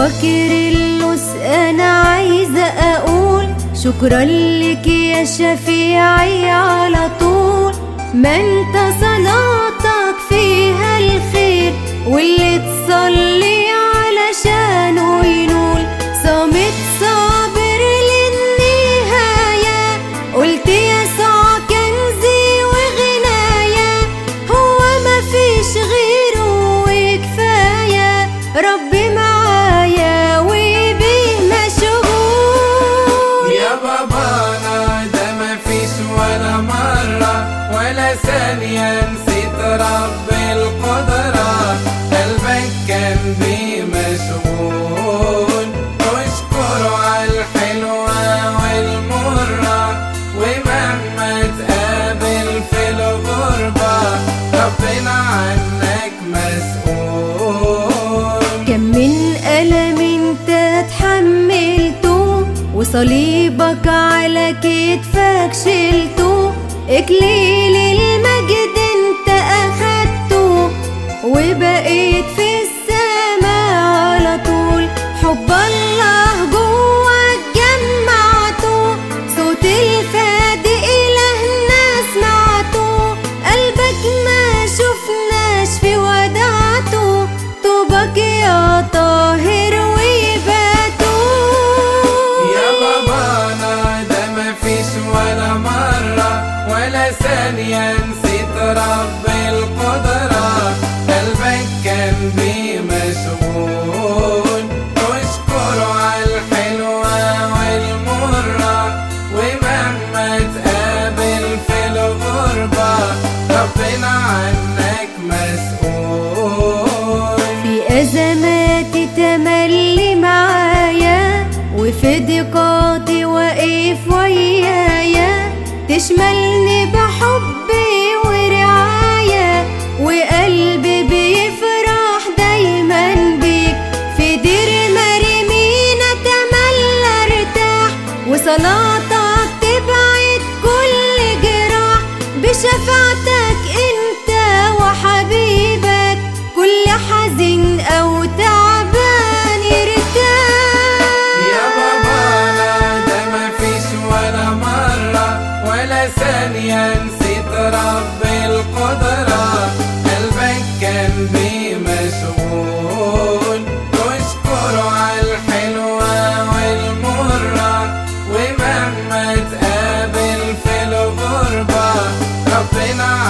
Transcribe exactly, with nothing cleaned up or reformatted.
كيرلس أنا عايزة أقول شكرا لك يا شفيعي على طول. ما انت صلاتك فيها الخير، واللي تصلي علشانه ينول. صامت صابر للنهاية، قلت يسوع كنزي وغنايا، هو ما فيش غيره وكفاية. ربي معايا وبيه مشغول. يا بابانا ده ما فيش ولا مرة ولا ثانية نسيت رب القدرة، قلبك كان بيه مشغول. اشكره على الحلوة والمرة، ومهما تقابل في الغربة ربنا عنك مسؤول. كم من ألم انت اتحملته، وصليبك على كتفك شلته. إكليل المجد انت أخدته، وبقيت في السماء على طول. حب الله جواك جمعته، صوت الفادي إلهنا سمعته. قلبك ما شفناش في ودعته، طوبك يا طاهر ويباتول. يا بابانا ده ما فيش ولا مرة ولا ثانية نسيت رب القدرة، قلبك كان بيه مشغول. اشكره على الحلوة والمرة، ومهما تقابل في الغربة ربنا عنك مسؤول. في أزماتي تملي معايا، وفي ضيقاتي واقف ويايا. تشملني بحبي ورعاية، وقلبي بيفرح دايما بيك. في دير مريمين أتملى ارتاح، وصلاتك تبعد كل جراح. بشفاعتك انت وحبيبك كل حزين أو تعبان يرتاح. يا بابانا ده ما فيش ولا مرة ولا ثانية نسيت رب القدرة، قلبك كان بيه مشغول. اشكره على الحلوة والمرة، ومهما تقابل في الغربة ربنا